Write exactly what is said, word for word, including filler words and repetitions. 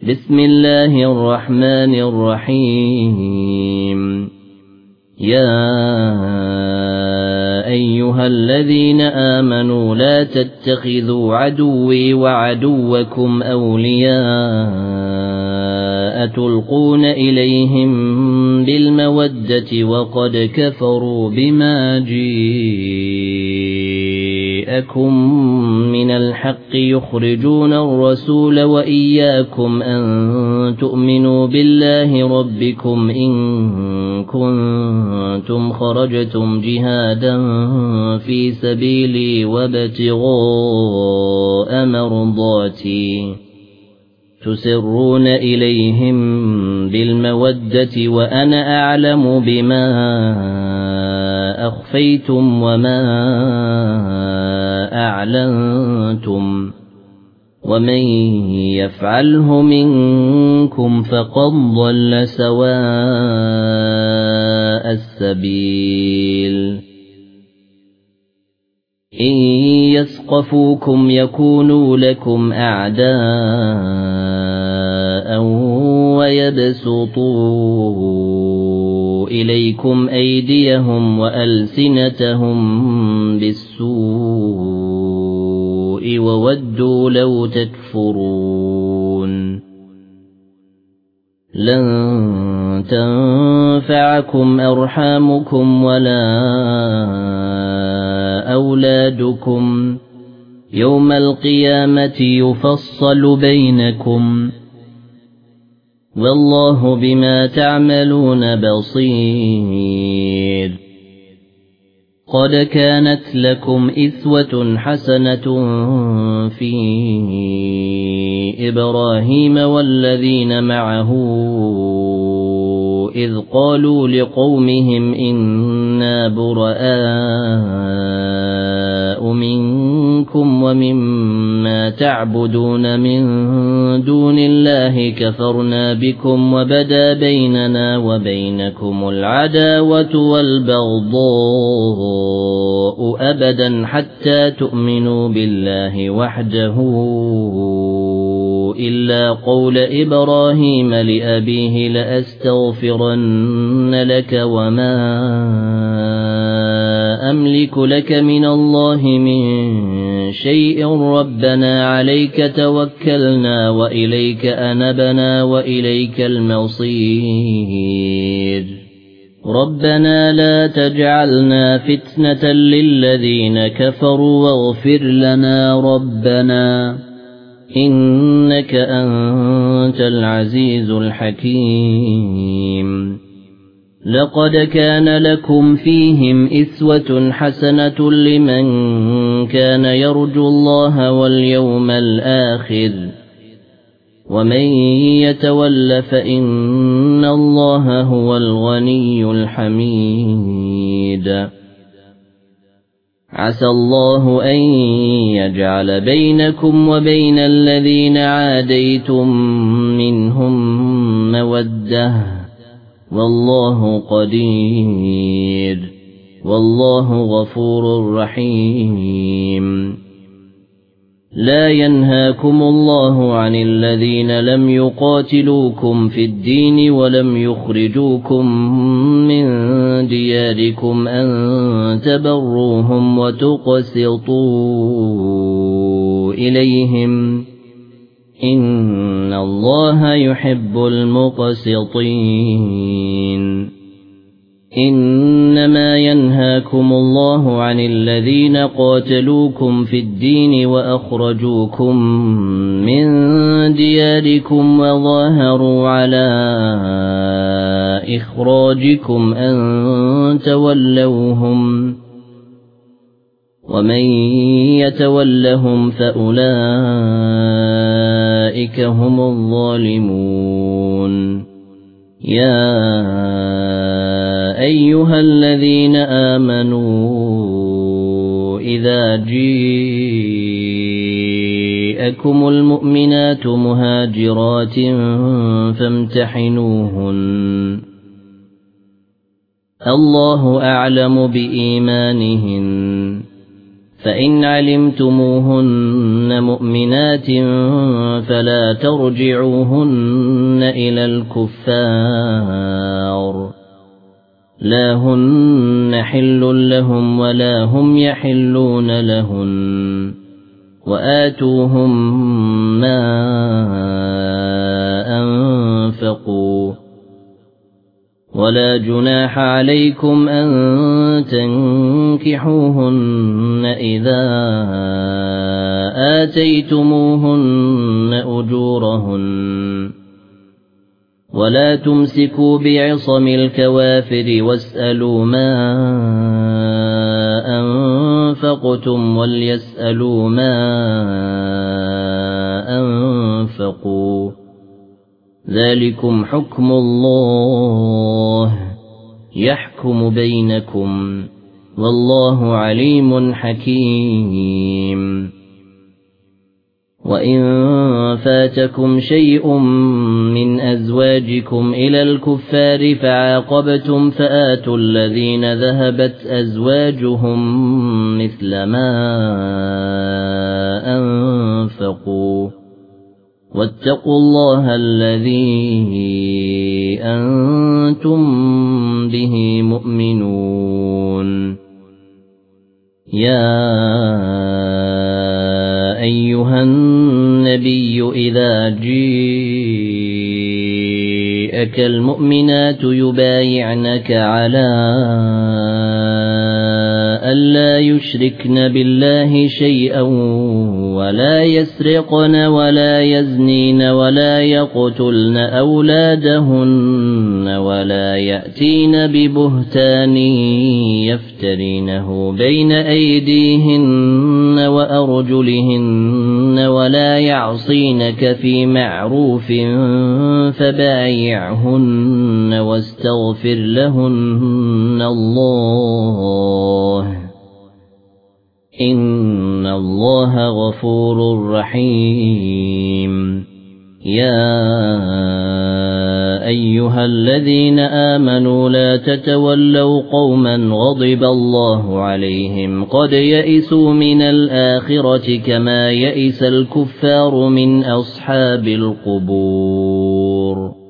بسم الله الرحمن الرحيم يا أيها الذين آمنوا لا تتخذوا عدوي وعدوكم أولياء تلقون إليهم بالمودة وقد كفروا بما جاءكم من الحق يخرجون الرسول وإياكم أن تؤمنوا بالله ربكم إن كنتم خرجتم جهادا في سبيلي وابتغاء مرضاتي تسرون إليهم بالمودة وأنا أعلم بما أخفيتم وما أعلنتم ومن يفعله منكم فقد ضل سواء السبيل إن يثقفوكم يكونوا لكم أعداء ويبسطوا إليكم أيديهم وألسنتهم بالسوء وودوا لو تكفرون لن تنفعكم أرحامكم ولا أولادكم يوم القيامة يفصل بينكم والله بما تعملون بصير قد كانت لكم إسوة حسنة في إبراهيم والذين معه إذ قالوا لقومهم إنا براء منكم ومما تعبدون من دون الله كفرنا بكم وبدا بيننا وبينكم العداوة والبغضاء أبدا حتى تؤمنوا بالله وحده إلا قول إبراهيم لأبيه لأستغفرن لك وما أملك لك من الله من شيء ربنا عليك توكلنا وإليك أنبنا وإليك المصير ربنا لا تجعلنا فتنة للذين كفروا واغفر لنا ربنا إنك أنت العزيز الحكيم لقد كان لكم فيهم إسوة حسنة لمن كان يرجو الله واليوم الآخر ومن يتول فإن الله هو الغني الحميد عسى الله أن يجعل بينكم وبين الذين عاديتم منهم مودة والله قدير والله غفور رحيم لا ينهاكم الله عن الذين لم يقاتلوكم في الدين ولم يخرجوكم من دياركم أن تبروهم وتقسطوا إليهم إن الله يحب المقسطين إنما ينهاكم الله عن الذين قاتلوكم في الدين وأخرجوكم من دياركم وظاهروا على إخراجكم أن تولوهم ومن يتولهم فأولئك هم الظالمون يا أيها الذين آمنوا إذا جاءكم المؤمنات مهاجرات فامتحنوهن الله أعلم بإيمانهن فإن علمتموهن كن مؤمنات فلا ترجعوهن إلى الكفار لا هن حل لهم ولا هم يحلون لهن وآتوهم ما أنفقوا ولا جناح عليكم أن تنكحوهن إذا آتيتموهن أجورهن ولا تمسكوا بعصم الكوافر واسألوا ما أنفقتم وليسألوا ما أنفقوا ذلكم حكم الله يحكم بينكم والله عليم حكيم وإن فاتكم شيء من أزواجكم إلى الكفار فعاقبتم فآتوا الذين ذهبت أزواجهم مثل ما أنفقوا واتقوا الله الذي أنتم به مؤمنون يا أيها النبي إذا جاءك المؤمنات يبايعنك على ألا يشركن بالله شيئا ولا يسرقن ولا يزنين ولا يقتلن أولادهن ولا يأتين ببهتان يفترينه بين أيديهن وأرجلهن ولا يعصينك في معروف فبايعهن واستغفر لهن الله إن الله غفور رحيم يا أيها الذين آمنوا لا تتولوا قوما غضب الله عليهم قد يئسوا من الآخرة كما يئس الكفار من أصحاب القبور